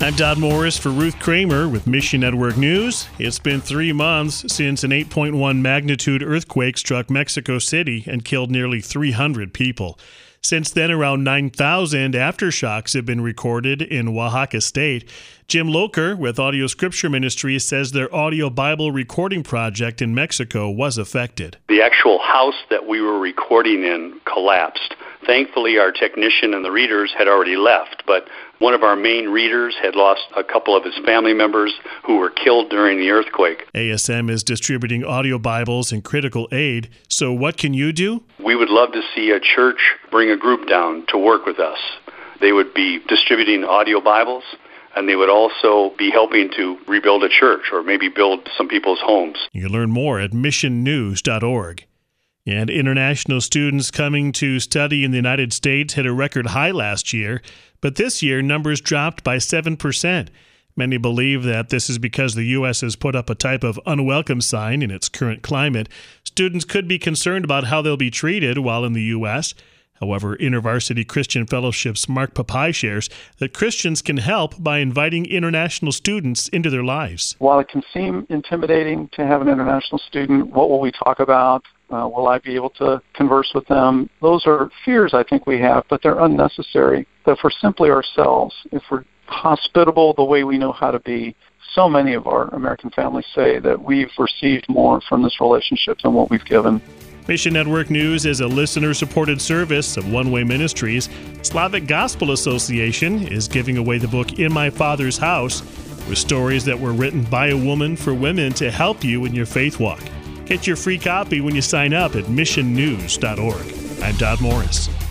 I'm Dodd Morris for Ruth Kramer with Mission Network News. It's been 3 months since an 8.1 magnitude earthquake struck Mexico City and killed nearly 300 people. Since then, around 9,000 aftershocks have been recorded in Oaxaca State. Jim Loker with Audio Scripture Ministries says their audio Bible recording project in Mexico was affected. The actual house that we were recording in collapsed. Thankfully, our technician and the readers had already left, but one of our main readers had lost a couple of his family members who were killed during the earthquake. ASM is distributing audio Bibles and critical aid, so what can you do? We would love to see a church bring a group down to work with us. They would be distributing audio Bibles, and they would also be helping to rebuild a church or maybe build some people's homes. You can learn more at missionnews.org. And international students coming to study in the United States hit a record high last year, but this year numbers dropped by 7%. Many believe that this is because the U.S. has put up a type of unwelcome sign in its current climate. Students could be concerned about how they'll be treated while in the U.S. However, InterVarsity Christian Fellowship's Mark Papai shares that Christians can help by inviting international students into their lives. While it can seem intimidating to have an international student, what will we talk about? Will I be able to converse with them? Those are fears I think we have, but they're unnecessary. If we're simply ourselves, if we're hospitable the way we know how to be, so many of our American families say that we've received more from this relationship than what we've given. Mission Network News is a listener-supported service of One Way Ministries. Slavic Gospel Association is giving away the book In My Father's House, with stories that were written by a woman for women to help you in your faith walk. Get your free copy when you sign up at missionnews.org. I'm Dodd Morris.